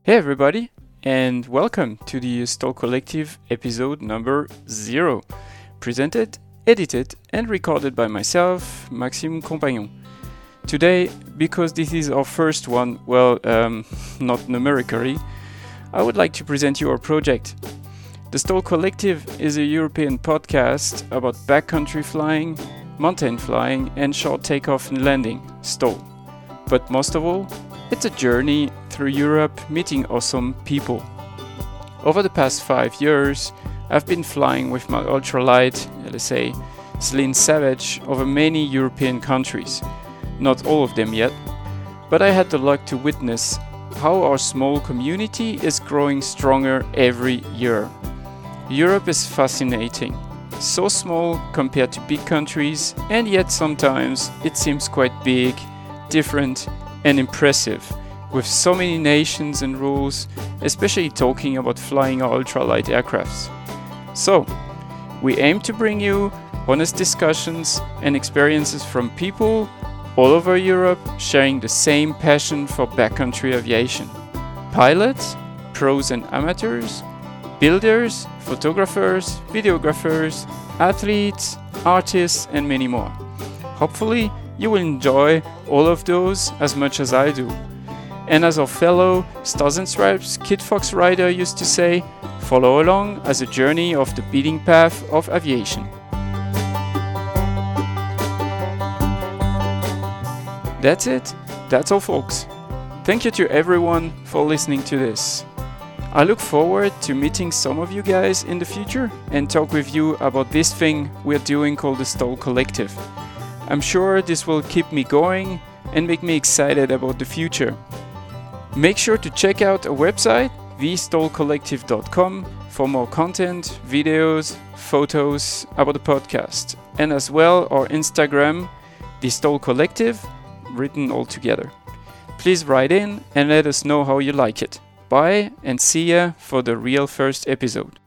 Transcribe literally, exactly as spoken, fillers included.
Hey everybody, and welcome to the Stoll Collective episode number zero, presented, edited, and recorded by myself, Maxime Compagnon. Today, because this is our first one, well, um, not numerically, I would like to present you our project. The Stoll Collective is a European podcast about backcountry flying, mountain flying, and short takeoff and landing, STOL. But most of all, it's a journey through Europe meeting awesome people. Over the past five years, I've been flying with my ultralight, let's say, Celine Savage, over many European countries. Not all of them yet, but I had the luck to witness how our small community is growing stronger every year. Europe is fascinating. So small compared to big countries, and yet sometimes it seems quite big, different, and impressive, with so many nations and rules, especially talking about flying our ultralight aircrafts. So, we aim to bring you honest discussions and experiences from people all over Europe sharing the same passion for backcountry aviation. Pilots, pros and amateurs, builders, photographers, videographers, athletes, artists, and many more. Hopefully, you will enjoy all of those as much as I do. And as our fellow Stars and Stripes Kit Fox rider used to say, follow along as a journey of the beating path of aviation. That's it. That's all, folks. Thank you to everyone for listening to this. I look forward to meeting some of you guys in the future and talk with you about this thing we're doing called the Stoll Collective. I'm sure this will keep me going and make me excited about the future. Make sure to check out our website, the stoll collective dot com, for more content, videos, photos about the podcast, and as well our Instagram, the Stoll Collective, written all together. Please write in and let us know how you like it. Bye and see ya for the real first episode.